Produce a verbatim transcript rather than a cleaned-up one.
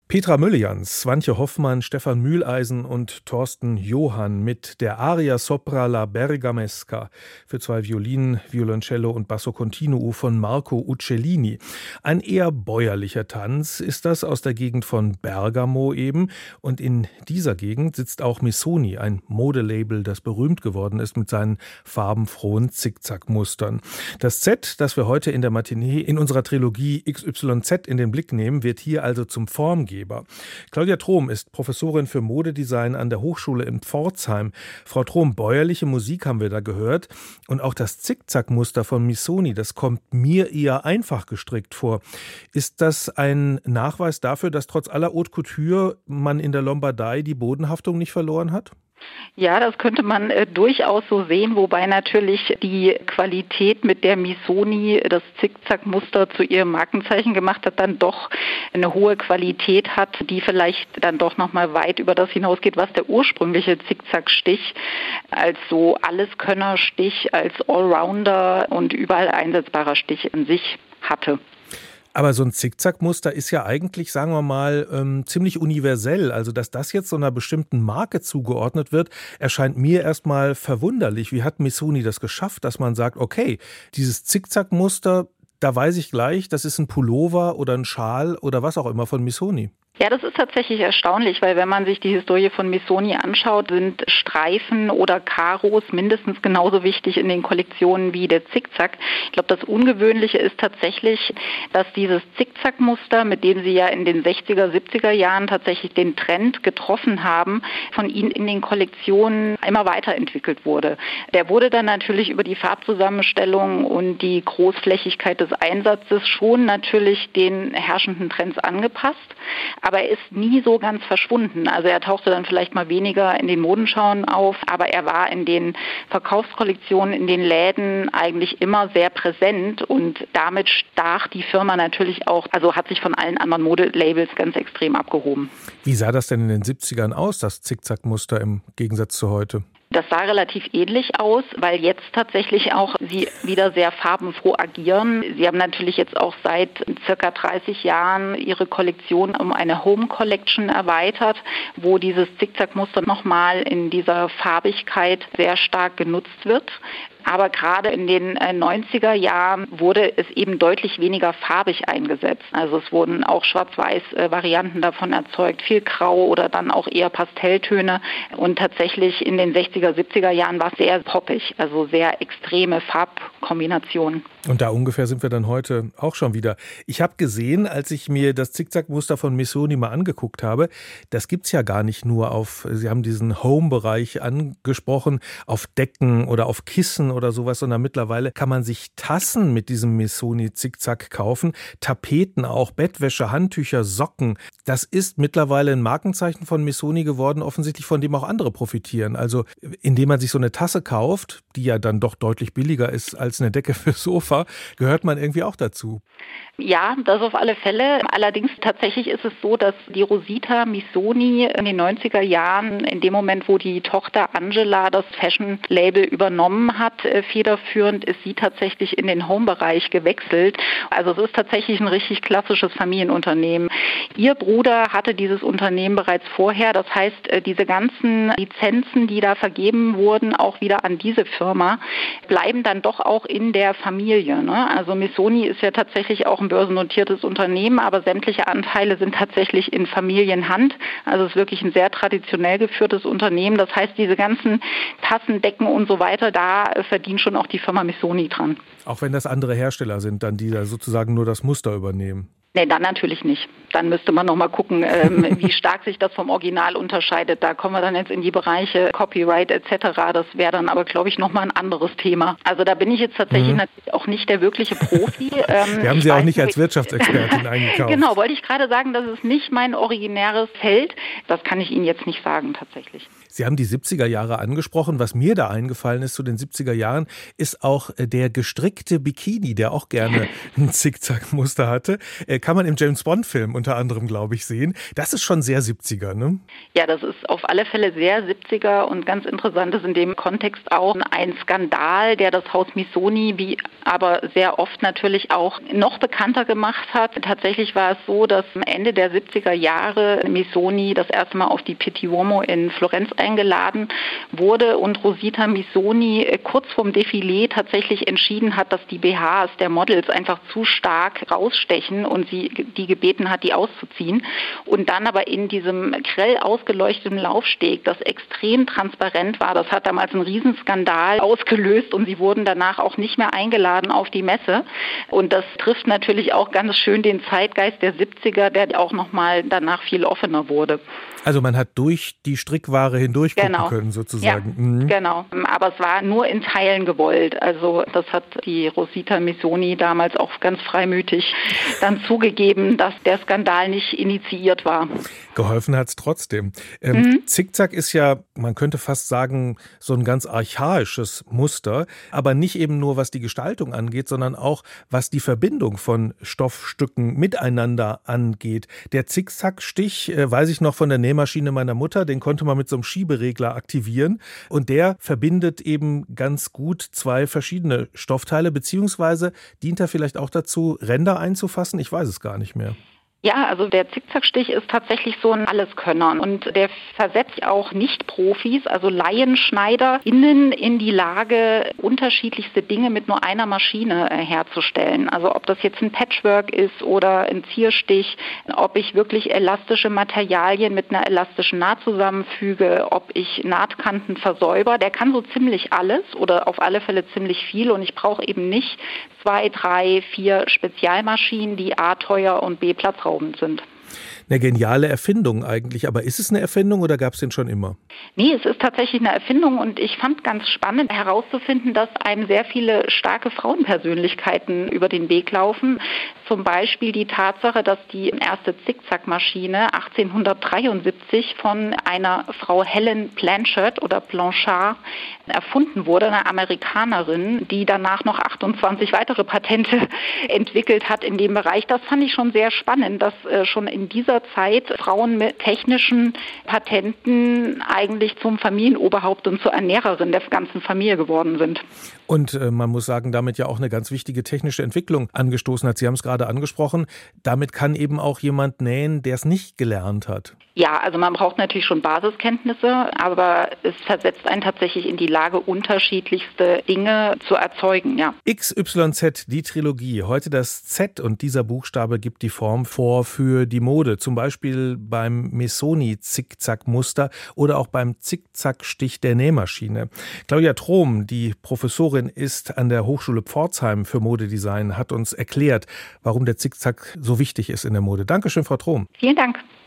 Petra Möllians, Swantje Hoffmann, Stefan Mühleisen und Thorsten Johann mit der Aria Sopra la Bergamesca für zwei Violinen, Violoncello und Basso Continuo von Marco Uccellini. Ein eher bäuerlicher Tanz ist das aus der Gegend von Bergamo eben. Und in dieser Gegend sitzt auch Missoni, ein Modelabel, das berühmt geworden ist mit seinen farbenfrohen Zickzackmustern. Das Z, das wir heute in der Matinee in unserer Trilogie X Y Z in den Blick nehmen, wird hier also zum Formgeber. Claudia Trom ist Professorin für Modedesign an der Hochschule in Pforzheim. Frau Trom, bäuerliche Musik haben wir da gehört. Und auch das Zickzackmuster von Missoni, das kommt mir eher einfach gestrickt vor. Ist das ein Nachweis dafür, dass trotz aller Haute Couture man in der Lombardei die Bodenhaftung nicht verloren hat? Ja, das könnte man äh, durchaus so sehen, wobei natürlich die Qualität, mit der Missoni das Zickzackmuster zu ihrem Markenzeichen gemacht hat, dann doch eine hohe Qualität hat, die vielleicht dann doch nochmal weit über das hinausgeht, was der ursprüngliche Zickzackstich als so Alleskönnerstich, als Allrounder und überall einsetzbarer Stich in sich hatte. Aber so ein Zickzackmuster ist ja eigentlich, sagen wir mal, ähm, ziemlich universell. Also, dass das jetzt so einer bestimmten Marke zugeordnet wird, erscheint mir erstmal verwunderlich. Wie hat Missoni das geschafft, dass man sagt, okay, dieses Zickzackmuster, da weiß ich gleich, das ist ein Pullover oder ein Schal oder was auch immer von Missoni? Ja, das ist tatsächlich erstaunlich, weil wenn man sich die Historie von Missoni anschaut, sind Streifen oder Karos mindestens genauso wichtig in den Kollektionen wie der Zickzack. Ich glaube, das Ungewöhnliche ist tatsächlich, dass dieses Zickzackmuster, mit dem sie ja in den sechziger, siebziger Jahren tatsächlich den Trend getroffen haben, von ihnen in den Kollektionen immer weiterentwickelt wurde. Der wurde dann natürlich über die Farbzusammenstellung und die Großflächigkeit des Einsatzes schon natürlich den herrschenden Trends angepasst. Aber er ist nie so ganz verschwunden. Also er tauchte dann vielleicht mal weniger in den Modenschauen auf, aber er war in den Verkaufskollektionen, in den Läden eigentlich immer sehr präsent und damit stach die Firma natürlich auch, also hat sich von allen anderen Modelabels ganz extrem abgehoben. Wie sah das denn in den siebzigern aus, das Zickzackmuster im Gegensatz zu heute? Das sah relativ ähnlich aus, weil jetzt tatsächlich auch sie wieder sehr farbenfroh agieren. Sie haben natürlich jetzt auch seit circa dreißig Jahren ihre Kollektion um eine Home Collection erweitert, wo dieses Zickzackmuster nochmal in dieser Farbigkeit sehr stark genutzt wird. Aber gerade in den neunziger Jahren wurde es eben deutlich weniger farbig eingesetzt. Also es wurden auch Schwarz-Weiß-Varianten davon erzeugt, viel Grau oder dann auch eher Pastelltöne. Und tatsächlich in den sechziger, siebziger Jahren war es sehr poppig, also sehr extreme Farbkombinationen. Und da ungefähr sind wir dann heute auch schon wieder. Ich habe gesehen, als ich mir das Zickzackmuster von Missoni mal angeguckt habe, das gibt's ja gar nicht nur auf, Sie haben diesen Home-Bereich angesprochen, auf Decken oder auf Kissen oder sowas, sondern mittlerweile kann man sich Tassen mit diesem Missoni-Zickzack kaufen, Tapeten auch, Bettwäsche, Handtücher, Socken. Das ist mittlerweile ein Markenzeichen von Missoni geworden, offensichtlich von dem auch andere profitieren. Also indem man sich so eine Tasse kauft, die ja dann doch deutlich billiger ist als eine Decke fürs Sofa, gehört man irgendwie auch dazu. Ja, das auf alle Fälle. Allerdings tatsächlich ist es so, dass die Rosita Missoni in den neunziger Jahren, in dem Moment, wo die Tochter Angela das Fashion-Label übernommen hat, federführend ist sie tatsächlich in den Home-Bereich gewechselt. Also es ist tatsächlich ein richtig klassisches Familienunternehmen. Ihr Bruder hatte dieses Unternehmen bereits vorher. Das heißt, diese ganzen Lizenzen, die da vergeben wurden, auch wieder an diese Firma, bleiben dann doch auch in der Familie. Ne? Also Missoni ist ja tatsächlich auch ein börsennotiertes Unternehmen, aber sämtliche Anteile sind tatsächlich in Familienhand. Also es ist wirklich ein sehr traditionell geführtes Unternehmen. Das heißt, diese ganzen Tassen, Decken und so weiter, da verdient schon auch die Firma Missoni dran. Auch wenn das andere Hersteller sind, dann die da sozusagen nur das Muster übernehmen. Nee, dann natürlich nicht. Dann müsste man noch mal gucken, ähm, wie stark sich das vom Original unterscheidet. Da kommen wir dann jetzt in die Bereiche Copyright et cetera. Das wäre dann aber, glaube ich, noch mal ein anderes Thema. Also da bin ich jetzt tatsächlich mhm. natürlich auch nicht der wirkliche Profi. Ähm, Wir haben Sie auch nicht als Wirtschaftsexpertin eingekauft. Genau, wollte ich gerade sagen, das ist nicht mein originäres Feld. Das kann ich Ihnen jetzt nicht sagen, tatsächlich. Sie haben die siebziger Jahre angesprochen. Was mir da eingefallen ist zu den siebziger Jahren, ist auch der gestrickte Bikini, der auch gerne ein Zickzackmuster hatte. kann man im James-Bond-Film unter anderem, glaube ich, sehen. Das ist schon sehr siebziger, ne? Ja, das ist auf alle Fälle sehr siebziger und ganz interessant ist in dem Kontext auch ein Skandal, der das Haus Missoni, wie aber sehr oft natürlich auch noch bekannter gemacht hat. Tatsächlich war es so, dass Ende der siebziger Jahre Missoni das erste Mal auf die Pitti Uomo in Florenz eingeladen wurde und Rosita Missoni kurz vorm Defilé tatsächlich entschieden hat, dass die B Hs der Models einfach zu stark rausstechen und sie die gebeten hat, die auszuziehen. Und dann aber in diesem grell ausgeleuchteten Laufsteg, das extrem transparent war, das hat damals einen Riesenskandal ausgelöst und sie wurden danach auch nicht mehr eingeladen auf die Messe. Und das trifft natürlich auch ganz schön den Zeitgeist der siebziger, der auch nochmal danach viel offener wurde. Also man hat durch die Strickware hindurch gucken genau. können sozusagen. Ja, mhm. Genau, aber es war nur in Teilen gewollt. Also das hat die Rosita Missoni damals auch ganz freimütig dann zugegeben, dass der Skandal nicht initiiert war. Geholfen hat es trotzdem. Ähm, mhm. Zickzack ist ja, man könnte fast sagen, so ein ganz archaisches Muster, aber nicht eben nur, was die Gestaltung angeht, sondern auch, was die Verbindung von Stoffstücken miteinander angeht. Der Zickzackstich, äh, weiß ich noch von der Nähmaschine meiner Mutter, den konnte man mit so einem Schieberegler aktivieren und der verbindet eben ganz gut zwei verschiedene Stoffteile, beziehungsweise dient er vielleicht auch dazu, Ränder einzufassen? Ich weiß es gar nicht mehr. Ja, also der Zickzackstich ist tatsächlich so ein Alleskönner und der versetzt auch Nicht-Profis, also Laienschneider, innen in die Lage, unterschiedlichste Dinge mit nur einer Maschine herzustellen. Also ob das jetzt ein Patchwork ist oder ein Zierstich, ob ich wirklich elastische Materialien mit einer elastischen Naht zusammenfüge, ob ich Nahtkanten versäuber, der kann so ziemlich alles oder auf alle Fälle ziemlich viel und ich brauche eben nicht zwei, drei, vier Spezialmaschinen, die A teuer und B platzraubend sind. Eine geniale Erfindung eigentlich, aber ist es eine Erfindung oder gab es den schon immer? Nee, es ist tatsächlich eine Erfindung und ich fand ganz spannend herauszufinden, dass einem sehr viele starke Frauenpersönlichkeiten über den Weg laufen. Zum Beispiel die Tatsache, dass die erste Zickzackmaschine achtzehnhundertdreiundsiebzig von einer Frau Helen Blanchard oder Blanchard erfunden wurde, eine Amerikanerin, die danach noch achtundzwanzig weitere Patente entwickelt hat in dem Bereich. Das fand ich schon sehr spannend, dass äh, schon in dieser Zeit Frauen mit technischen Patenten eigentlich zum Familienoberhaupt und zur Ernährerin der ganzen Familie geworden sind. Und äh, man muss sagen, damit ja auch eine ganz wichtige technische Entwicklung angestoßen hat. Sie haben es gerade angesprochen. Damit kann eben auch jemand nähen, der es nicht gelernt hat. Ja, also man braucht natürlich schon Basiskenntnisse, aber es versetzt einen tatsächlich in die Lage, unterschiedlichste Dinge zu erzeugen, ja. X Y Z, die Trilogie. Heute das Z und dieser Buchstabe gibt die Form vor für die Mode. Zum Beispiel beim Missoni-Zickzack-Muster oder auch beim Zickzackstich der Nähmaschine. Claudia Trom, die Professorin ist an der Hochschule Pforzheim für Modedesign, hat uns erklärt, warum der Zickzack so wichtig ist in der Mode. Dankeschön, Frau Trom. Vielen Dank.